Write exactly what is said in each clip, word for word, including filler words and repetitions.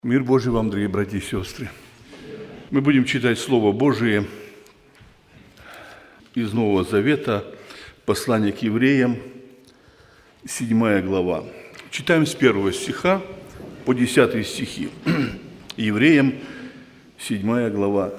Мир Божий вам, дорогие братья и сестры. Мы будем читать Слово Божие из Нового Завета, послание к евреям, седьмая глава. Читаем с первого стиха по десятый стихи. Евреям, седьмая глава.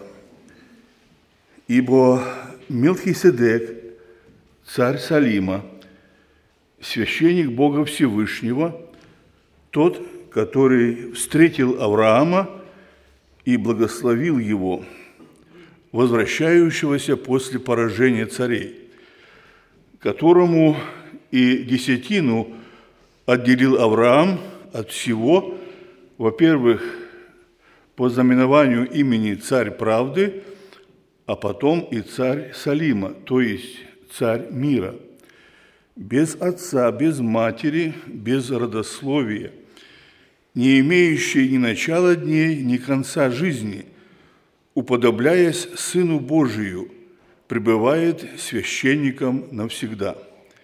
«Ибо Мелхиседек, царь Салима, священник Бога Всевышнего, тот, который встретил Авраама и благословил его, возвращающегося после поражения царей, которому и десятину отделил Авраам от всего, во-первых, по знаменованию имени царь правды, а потом и царь Салима, то есть царь мира, без отца, без матери, без родословия, не имеющий ни начала дней, ни конца жизни, уподобляясь Сыну Божию, пребывает священником навсегда.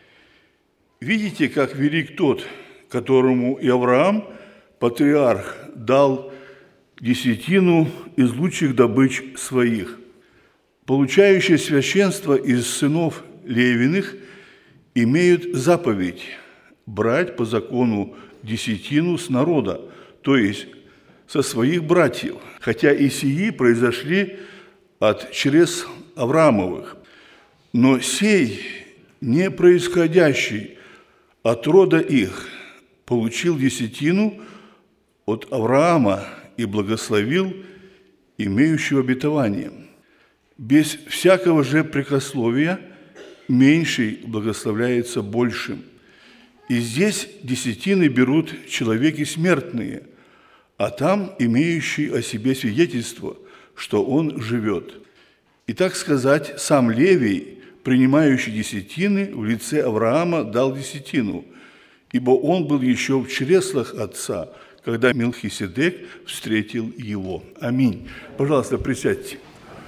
Видите, как велик тот, которому и Авраам, патриарх, дал десятину из лучших добыч своих. Получающие священство из сынов Левиных имеют заповедь брать по закону десятину с народа, то есть со своих братьев, хотя и сии произошли от чрез Авраамовых. Но сей, не происходящий от рода их, получил десятину от Авраама и благословил имеющего обетование. Без всякого же прекословия меньший благословляется большим. И здесь десятины берут человеки смертные, а там имеющие о себе свидетельство, что он живет. И так сказать, сам Левий, принимающий десятины, в лице Авраама дал десятину, ибо он был еще в чреслах отца, когда Мелхиседек встретил его. Аминь. Пожалуйста, присядьте.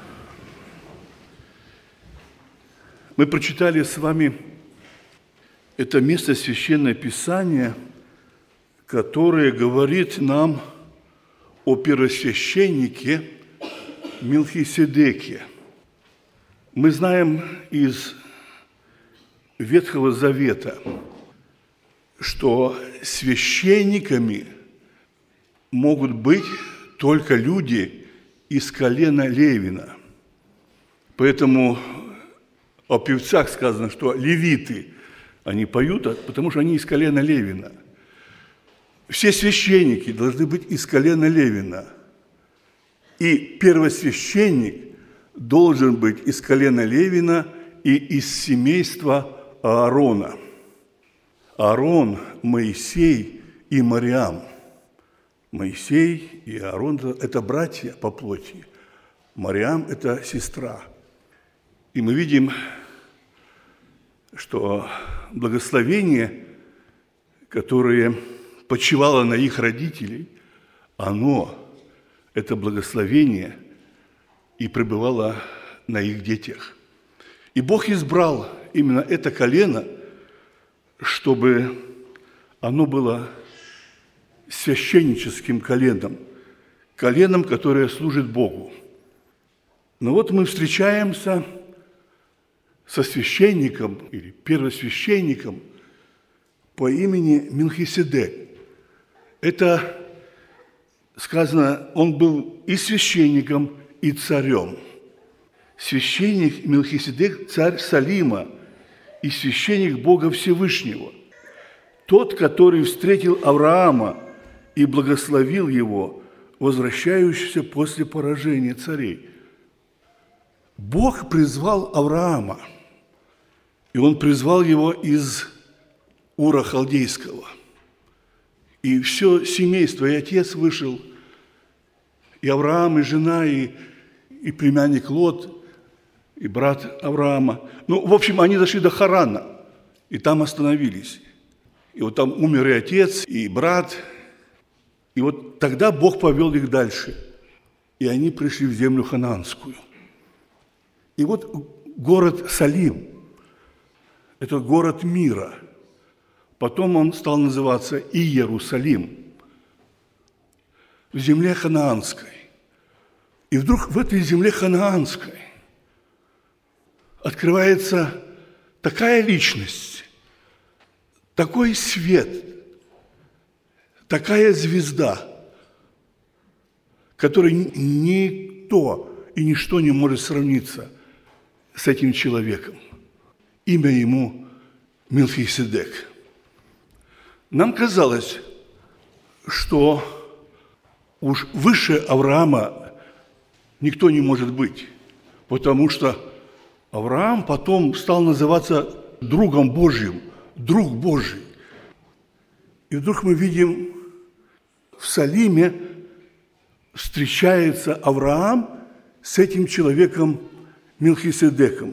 Мы прочитали с вами это место Священного Писания, которое говорит нам о первосвященнике Мелхиседеке. Мы знаем из Ветхого Завета, что священниками могут быть только люди из колена Левина. Поэтому о певцах сказано, что левиты, они поют, потому что они из колена Левина. Все священники должны быть из колена Левина. И первосвященник должен быть из колена Левина и из семейства Аарона. Аарон, Моисей и Мариам. Моисей и Аарон – это братья по плоти. Мариам – это сестра. И мы видим, что благословение, которое почивало на их родителей, оно, это благословение, и пребывало на их детях. И Бог избрал именно это колено, чтобы оно было священническим коленом, коленом, которое служит Богу. Но вот мы встречаемся со священником или первосвященником по имени Мелхиседек. Это сказано, он был и священником, и царем. Священник Мелхиседек – царь Салима и священник Бога Всевышнего. Тот, который встретил Авраама и благословил его, возвращающийся после поражения царей. Бог призвал Авраама, и он призвал его из Ура Халдейского. И все семейство, и отец вышел, и Авраам, и жена, и, и племянник Лот, и брат Авраама. Ну, в общем, они дошли до Харана, и там остановились. И вот там умер и отец, и брат. И вот тогда Бог повел их дальше. И они пришли в землю ханаанскую. И вот город Салим – это город мира. Потом он стал называться Иерусалим. в земле ханаанской. И вдруг в этой земле ханаанской открывается такая личность, такой свет, такая звезда, которой никто и ничто не может сравниться с этим человеком. Имя ему Мелхиседек. Нам казалось, что уж выше Авраама никто не может быть, потому что Авраам потом стал называться другом Божьим, друг Божий. И вдруг мы видим, в Салиме встречается Авраам с этим человеком Мелхиседеком.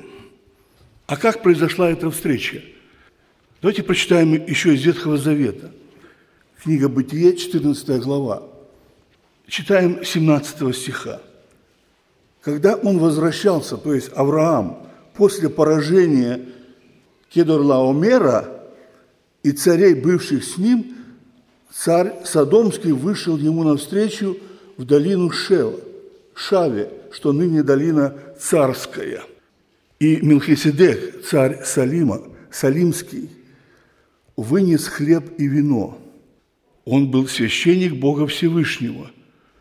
А как произошла эта встреча? Давайте прочитаем еще из Ветхого Завета. Книга Бытие, четырнадцатая глава. Читаем семнадцатого стиха. Когда он возвращался, то есть Авраам, после поражения Кедорлаомера и царей, бывших с ним, царь Содомский вышел ему навстречу в долину Шева, Шаве, что ныне долина Царская. И Мелхиседек, царь Салима, Салимский, вынес хлеб и вино. Он был священник Бога Всевышнего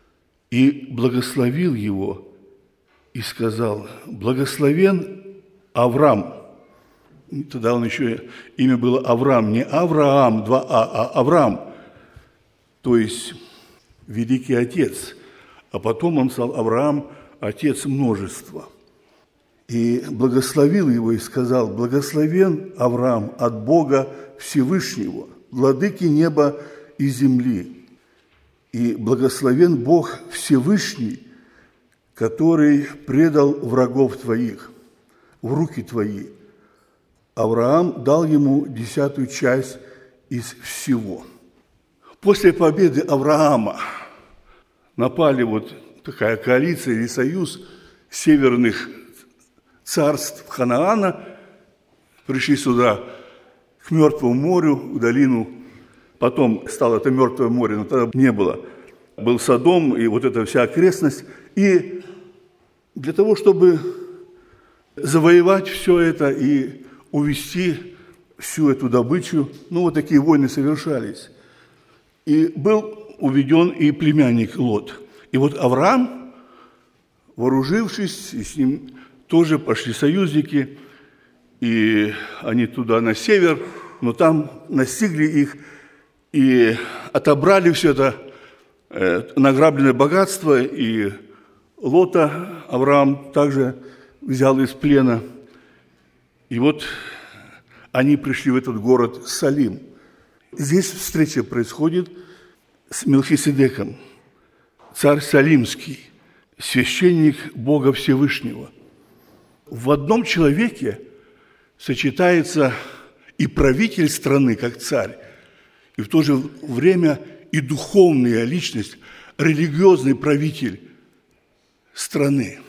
и благословил его и сказал: «Благословен Авраам». Тогда он еще, имя было Авраам, не Авраам, два А, а Авраам, то есть великий отец. А потом он стал Авраам, отец множества. И благословил его и сказал: «Благословен Авраам от Бога Всевышнего, владыки неба и земли, и благословен Бог Всевышний, который предал врагов твоих в руки твои». Авраам дал ему десятую часть из всего. После победы Авраама напали вот такая коалиция или союз северных царств Ханаана, пришли сюда к Мертвому морю, в долину. Потом стало это Мертвое море, но тогда не было. Был Содом и вот эта вся окрестность. И для того, чтобы завоевать все это и увести всю эту добычу, ну, вот такие войны совершались. И был уведен и племянник Лот. И вот Авраам, вооружившись, и с ним тоже пошли союзники, и они туда на север, но там настигли их и отобрали все это э, награбленное богатство, и Лота Авраам также взял из плена. И вот они пришли в этот город Салим. Здесь встреча происходит с Мелхиседеком, царь Салимский, священник Бога Всевышнего. В одном человеке сочетается и правитель страны, как царь, и в то же время и духовная личность, религиозный правитель страны.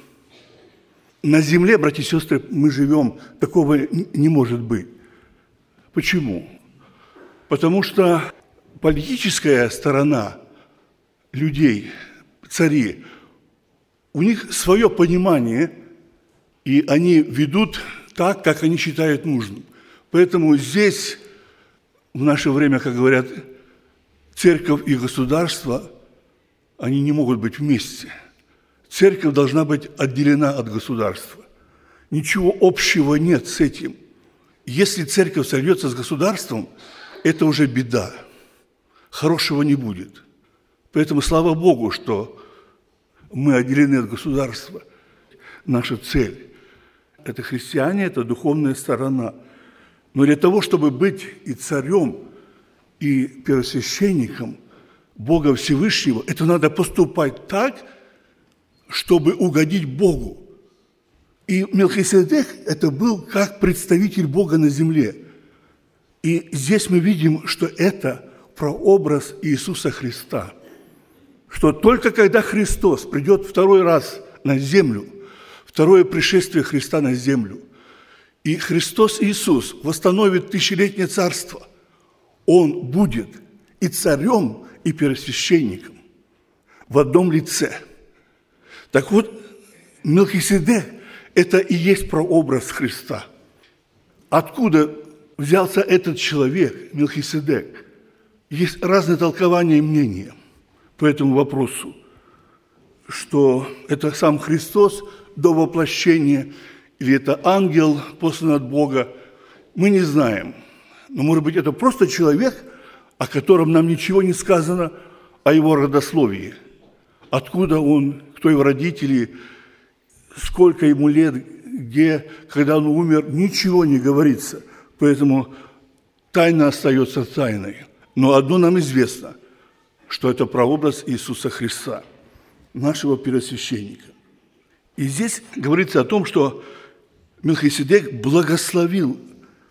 На земле, братья и сестры, мы живем, такого не может быть. Почему? Потому что политическая сторона людей, цари, у них свое понимание, и они ведут так, как они считают нужным. Поэтому здесь, в наше время, как говорят, церковь и государство, они не могут быть вместе. Церковь должна быть отделена от государства. Ничего общего нет с этим. Если церковь сольется с государством, это уже беда. Хорошего не будет. Поэтому слава Богу, что мы отделены от государства. Наша цель – это христиане, это духовная сторона. Но для того, чтобы быть и царем, и первосвященником Бога Всевышнего, это надо поступать так, чтобы угодить Богу. И Мелхиседек – это был как представитель Бога на земле. И здесь мы видим, что это прообраз Иисуса Христа. Что только когда Христос придет второй раз на землю, второе пришествие Христа на землю, и Христос Иисус восстановит тысячелетнее царство, Он будет и царем, и первосвященником. в одном лице. Так вот, Мелхиседек – это и есть прообраз Христа. Откуда взялся этот человек, Мелхиседек? Есть разные толкования и мнения по этому вопросу, что это сам Христос до воплощения, или это ангел, посланный от Бога, мы не знаем. Но, может быть, это просто человек, о котором нам ничего не сказано о его родословии. Откуда он, кто его родители, сколько ему лет, где, когда он умер, ничего не говорится. Поэтому тайна остается тайной. Но одно нам известно, что это прообраз Иисуса Христа, нашего первосвященника. И здесь говорится о том, что Мелхиседек благословил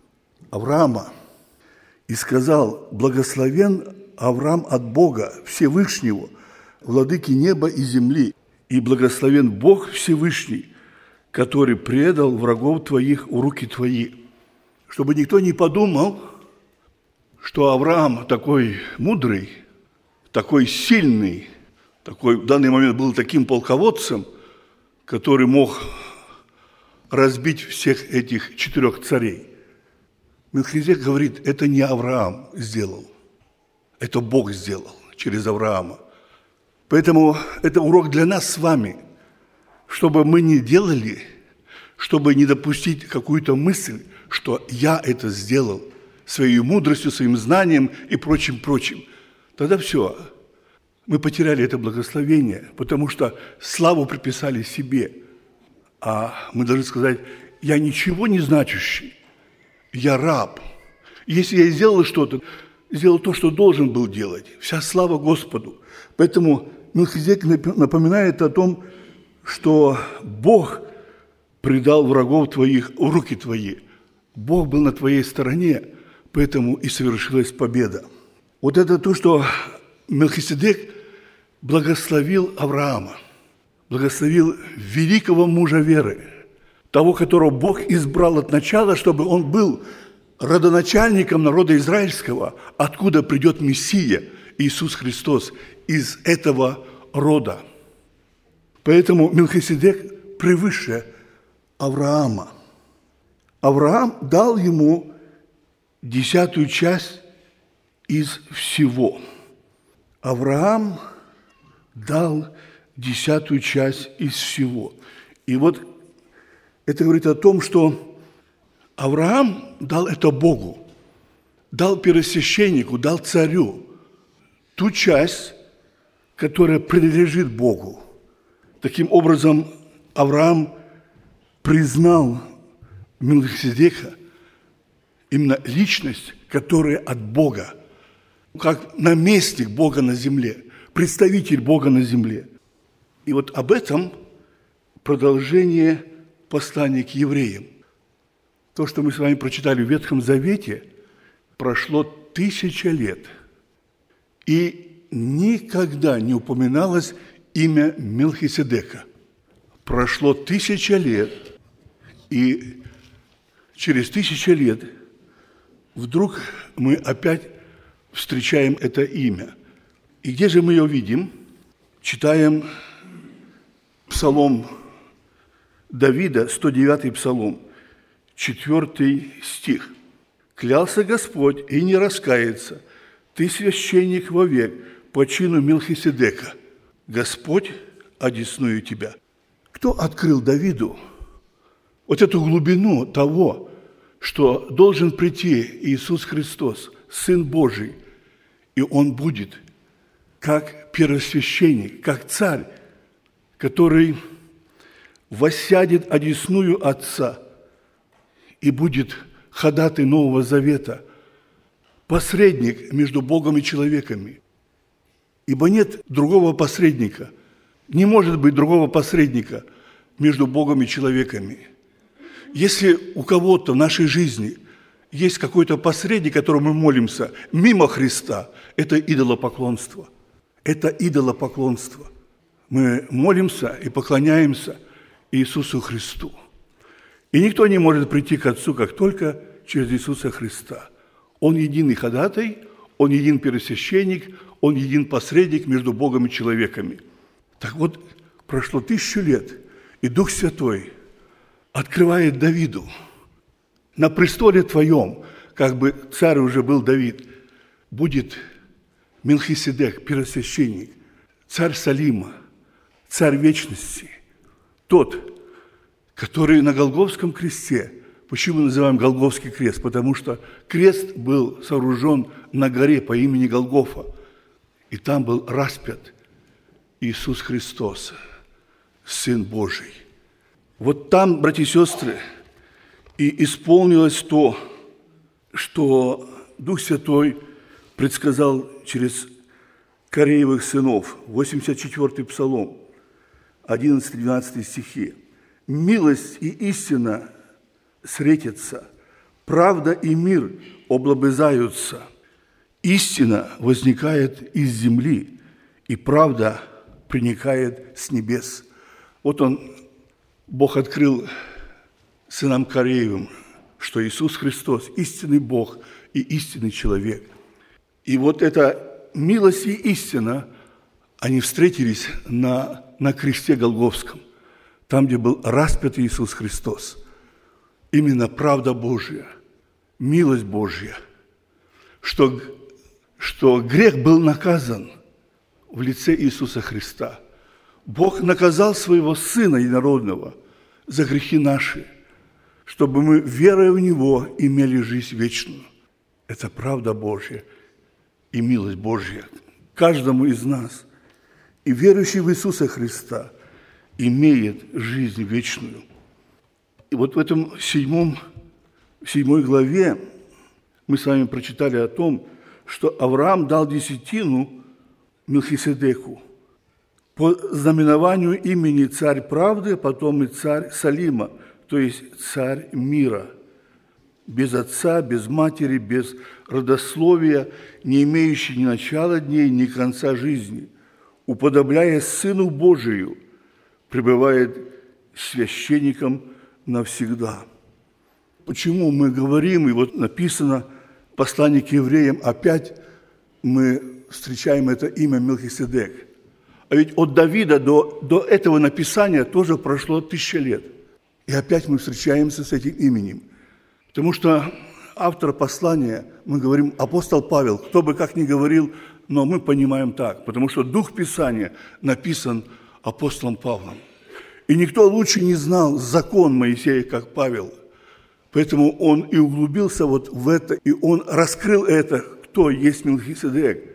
Авраама и сказал: «Благословен Авраам от Бога Всевышнего, владыки неба и земли, и благословен Бог Всевышний, который предал врагов твоих в руки твои». Чтобы никто не подумал, что Авраам такой мудрый, такой сильный, такой в данный момент был таким полководцем, который мог разбить всех этих четырех царей. Мелхиседек говорит, это не Авраам сделал, это Бог сделал через Авраама. Поэтому это урок для нас с вами, чтобы мы не делали, чтобы не допустить какую-то мысль, что я это сделал своей мудростью, своим знанием и прочим-прочим. Тогда все, мы потеряли это благословение, потому что славу приписали себе. А мы должны сказать, я ничего не значащий, я раб. Если я сделал что-то, сделал то, что должен был делать. Вся слава Господу. Поэтому Мелхиседек напоминает о том, что Бог предал врагов твоих в руки твои. Бог был на твоей стороне, поэтому и совершилась победа. Вот это то, что Мелхиседек благословил Авраама, благословил великого мужа веры, того, которого Бог избрал от начала, чтобы он был родоначальником народа израильского, откуда придет Мессия, Иисус Христос, из этого рода. Поэтому Мелхиседек превыше Авраама. Авраам дал ему десятую часть из всего. Авраам дал десятую часть из всего. И вот это говорит о том, что Авраам дал это Богу, дал первосвященнику, дал царю ту часть, которая принадлежит Богу. Таким образом, Авраам признал Мелхиседека именно личность, которая от Бога, как наместник Бога на земле, представитель Бога на земле. И вот об этом продолжение послания к евреям. То, что мы с вами прочитали в Ветхом Завете, прошло тысяча лет, и никогда не упоминалось имя Мелхиседека. Прошло тысяча лет, и через тысячу лет вдруг мы опять встречаем это имя. И где же мы ее видим? Читаем Псалом Давида, сто девятый Псалом, четвёртый стих. «Клялся Господь и не раскается, ты священник вовек по чину Мелхиседека. Господь одесную тебя». Кто открыл Давиду вот эту глубину того, что должен прийти Иисус Христос, Сын Божий, и Он будет как первосвященник, как царь, который воссядет одесную Отца и будет ходатай Нового Завета, посредник между Богом и человеками. Ибо нет другого посредника, не может быть другого посредника между Богом и человеками. Если у кого-то в нашей жизни есть какой-то посредник, которому мы молимся, мимо Христа, это идолопоклонство. Это идолопоклонство. Мы молимся и поклоняемся Иисусу Христу. И никто не может прийти к Отцу, как только через Иисуса Христа. Он единый ходатай, Он един первосвященник, Он един посредник между Богом и человеками. Так вот, прошло тысячу лет, и Дух Святой открывает Давиду: на престоле твоем, как бы царь уже был Давид, будет Мелхиседек, первосвященник, царь Салима, царь вечности, тот, который на Голгофском кресте. Почему мы называем Голгофский крест? Потому что крест был сооружен на горе по имени Голгофа, и там был распят Иисус Христос, Сын Божий. Вот там, братья и сестры, и исполнилось то, что Дух Святой предсказал через Кореевых сынов, восемьдесят четвёртый Псалом, одиннадцатый-двенадцатый стихи. «Милость и истина встретятся, правда и мир облобызаются. Истина возникает из земли, и правда проникает с небес». Вот он, Бог открыл сынам Кореевым, что Иисус Христос – истинный Бог и истинный человек. И вот эта милость и истина, они встретились на, на кресте Голгофском, там, где был распят Иисус Христос. Именно правда Божья, милость Божья, что, что грех был наказан в лице Иисуса Христа. Бог наказал своего Сына Единородного за грехи наши, чтобы мы, веруя в Него, имели жизнь вечную. Это правда Божья и милость Божья каждому из нас. И верующий в Иисуса Христа имеет жизнь вечную. И вот в этом седьмом, седьмой главе мы с вами прочитали о том, что Авраам дал десятину Мелхиседеку по знаменованию имени царь правды, а потом и царь Салима, то есть царь мира, без отца, без матери, без родословия, не имеющий ни начала дней, ни конца жизни, уподобляясь Сыну Божию, пребывает священником навсегда. Почему мы говорим, и вот написано в послании к евреям, опять мы встречаем это имя Мелхиседек. А ведь от Давида до, до этого написания тоже прошло тысяча лет. И опять мы встречаемся с этим именем. Потому что автор послания, мы говорим, апостол Павел, кто бы как ни говорил, но мы понимаем так, потому что Дух Писания написан апостолом Павлом. И никто лучше не знал закон Моисея, как Павел. Поэтому он и углубился вот в это, и он раскрыл это, кто есть Мелхиседек.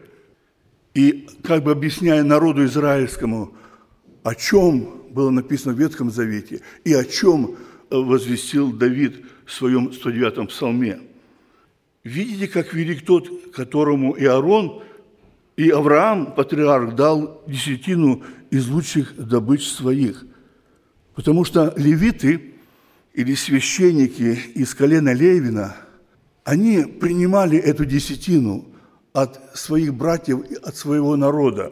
И как бы объясняя народу израильскому, о чем было написано в Ветхом Завете и о чем возвестил Давид в своем сто девятом псалме. Видите, как велик тот, которому и Аарон, и Авраам, патриарх, дал десятину из лучших добыч своих. Потому что левиты или священники из колена Левина, они принимали эту десятину от своих братьев, от своего народа.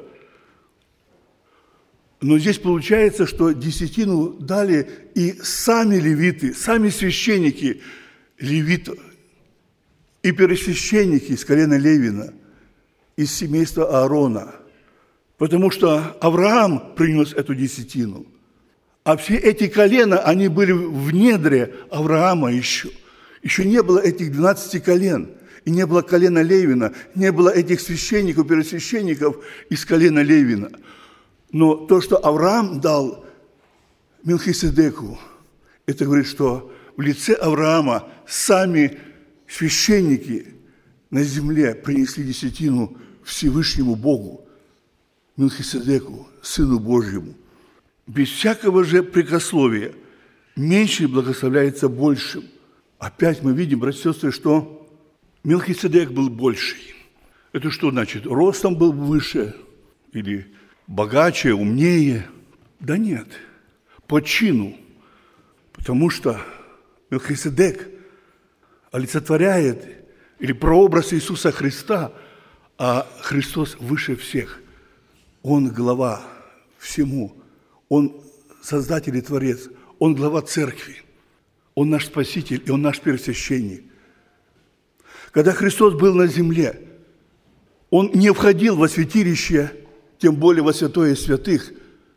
Но здесь получается, что десятину дали и сами левиты, сами священники левитов, и первосвященники из колена Левина, из семейства Аарона. Потому что Авраам принес эту десятину. А все эти колена, они были в недре Авраама еще. Еще не было этих двенадцати колен. И не было колена Левина, не было этих священников, первосвященников из колена Левина. Но то, что Авраам дал Мелхиседеку, это говорит, что в лице Авраама сами священники на земле принесли десятину Всевышнему Богу, Мелхиседеку, Сыну Божьему. Без всякого же прикословия меньший благословляется большим. Опять мы видим, братья и сестры, что Мелхиседек был больший. Это что значит? Ростом был выше или богаче, умнее? Да нет, по чину. Потому что Мелхиседек олицетворяет или прообраз Иисуса Христа, а Христос выше всех. Он глава всему. Он Создатель и Творец. Он глава Церкви. Он наш Спаситель, и Он наш первосвященник. Когда Христос был на земле, Он не входил во святилище, тем более во святое святых,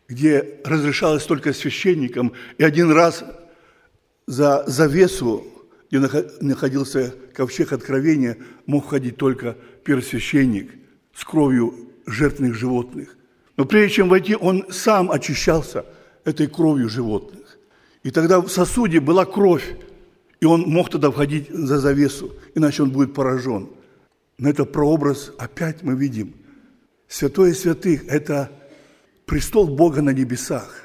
где разрешалось только священникам, и один раз за завесу, где находился ковчег откровения, мог ходить только первосвященник с кровью жертвенных животных. Но прежде чем войти, он сам очищался этой кровью животных. И тогда в сосуде была кровь, и он мог тогда входить за завесу, иначе он будет поражен. Но это прообраз, опять мы видим, святое святых – это престол Бога на небесах.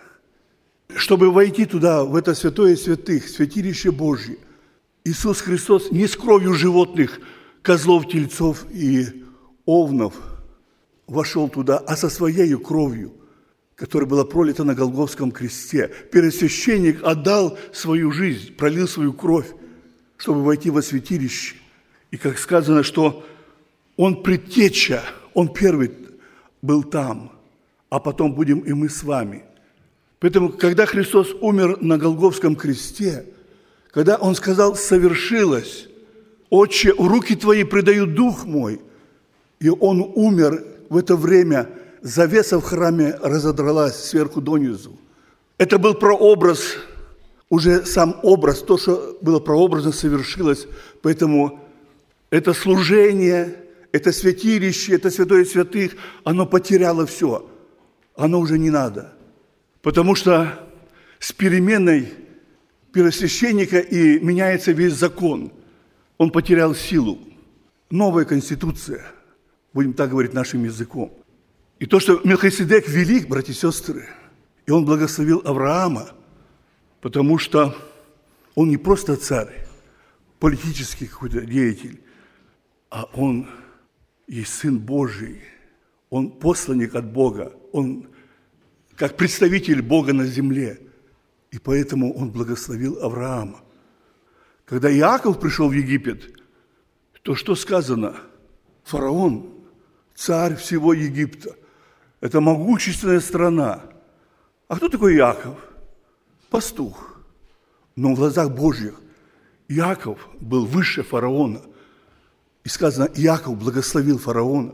Чтобы войти туда, в это святое святых, святилище Божье, Иисус Христос не с кровью животных, козлов, тельцов и овнов вошел туда, а со своей кровью, которая была пролита на Голгофском кресте. Первосвященник отдал свою жизнь, пролил свою кровь, чтобы войти во святилище. И как сказано, что он предтеча, он первый был там, а потом будем и мы с вами. Поэтому, когда Христос умер на Голгофском кресте, когда Он сказал «совершилось», «Отче, в руки Твои предаю дух мой», и Он умер в это время, завеса в храме разодралась сверху донизу. Это был прообраз, уже сам образ, то, что было прообразно, совершилось. Поэтому это служение, это святилище, это святое святых, оно потеряло все. Оно уже не надо. Потому что с переменой первосвященника и меняется весь закон. Он потерял силу. Новая конституция, будем так говорить нашим языком. И то, что Мелхиседек велик, братья и сестры, и он благословил Авраама, потому что он не просто царь, политический какой-то деятель, а он есть Сын Божий, он посланник от Бога, он как представитель Бога на земле. И поэтому он благословил Авраама. Когда Иаков пришел в Египет, то что сказано? Фараон, царь всего Египта. Это могущественная страна. А кто такой Иаков? Пастух. Но в глазах Божьих Иаков был выше фараона. И сказано, Иаков благословил фараона.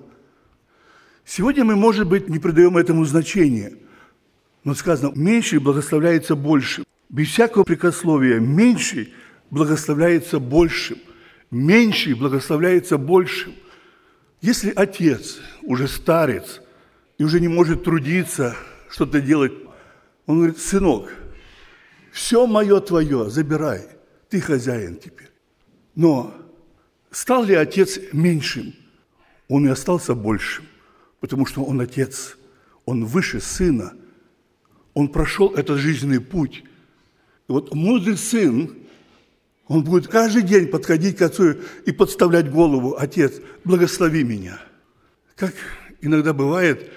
Сегодня мы, может быть, не придаем этому значения. Но сказано, меньший благословляется большим. Без всякого прикословия меньший благословляется большим. Меньший благословляется большим. Если отец, уже старец, и уже не может трудиться, что-то делать, он говорит, сынок, все мое твое, забирай, ты хозяин теперь. Но стал ли отец меньшим? Он и остался большим, потому что он отец, он выше сына. Он прошел этот жизненный путь. И вот мудрый сын, он будет каждый день подходить к отцу и подставлять голову. Отец, благослови меня. Как иногда бывает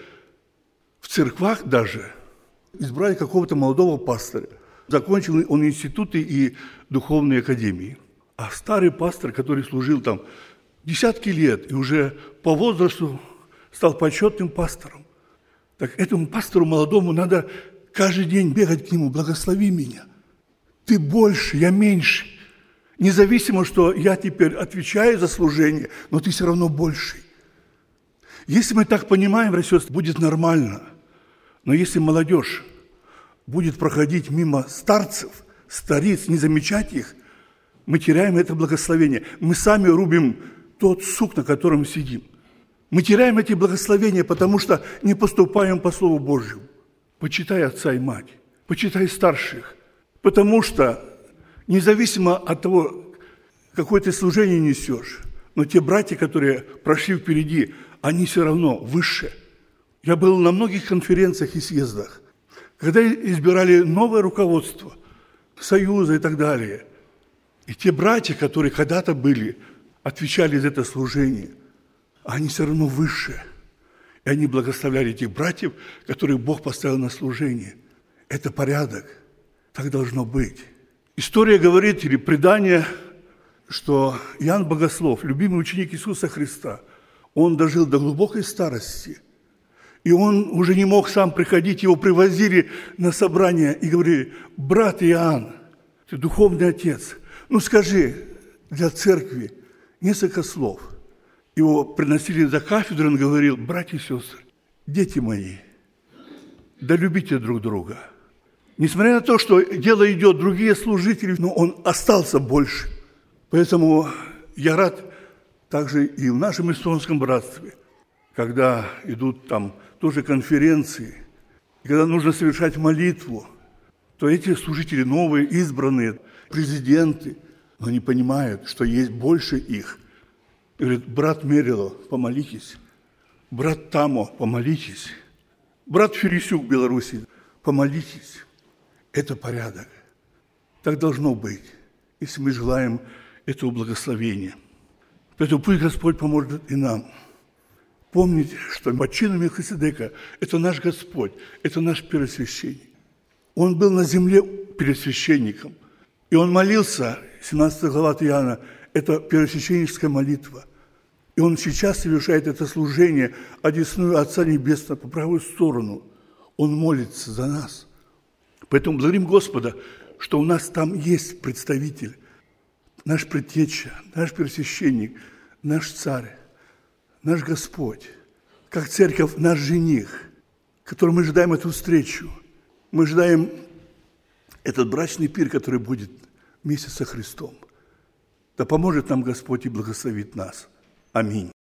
в церквах даже, избрали какого-то молодого пастора. Закончил он институты и духовные академии. А старый пастор, который служил там десятки лет и уже по возрасту стал почетным пастором, так этому пастору молодому надо каждый день бегать к нему, благослови меня. Ты больше, я меньше. Независимо, что я теперь отвечаю за служение, но ты все равно больший. Если мы так понимаем, братья и сестры, будет нормально. Но если молодежь будет проходить мимо старцев, стариц, не замечать их, мы теряем это благословение. Мы сами рубим тот сук, на котором сидим. Мы теряем эти благословения, потому что не поступаем по Слову Божьему. Почитай отца и мать, почитай старших, потому что независимо от того, какое ты служение несешь, но те братья, которые прошли впереди, они все равно выше. Я был на многих конференциях и съездах, когда избирали новое руководство, союза и так далее. И те братья, которые когда-то были, отвечали за это служение, они все равно выше. И они благословляли этих братьев, которых Бог поставил на служение. Это порядок. Так должно быть. История говорит, или предание, что Иоанн Богослов, любимый ученик Иисуса Христа, он дожил до глубокой старости. И он уже не мог сам приходить, его привозили на собрание и говорили, брат Иоанн, ты духовный отец, ну скажи для церкви несколько слов. Его приносили за кафедру, он говорил, братья и сестры, дети мои, да любите друг друга. Несмотря на то, что дело идет, другие служители, но он остался больше. Поэтому я рад также и в нашем эстонском братстве, когда идут там тоже конференции, и когда нужно совершать молитву, то эти служители новые, избранные, президенты, но они понимают, что есть больше их. И говорят: брат Мерило, помолитесь, брат Тамо, помолитесь, брат Ферисюк в Беларуси, помолитесь. Это порядок. Так должно быть, если мы желаем этого благословения. Поэтому пусть Господь поможет и нам помнить, что по чину Мелхиседека – это наш Господь, это наш первосвященник. Он был на земле первосвященником, и он молился, семнадцатая глава от Иоанна, это первосвященническая молитва. И он сейчас совершает это служение, одесную Отца Небесного по правую сторону. Он молится за нас. Поэтому благодарим Господа, что у нас там есть представитель, наш предтеча, наш первосвященник, наш царь, наш Господь, как церковь, наш жених, которым мы ожидаем эту встречу. Мы ожидаем этот брачный пир, который будет вместе со Христом. Да поможет нам Господь и благословит нас. Аминь.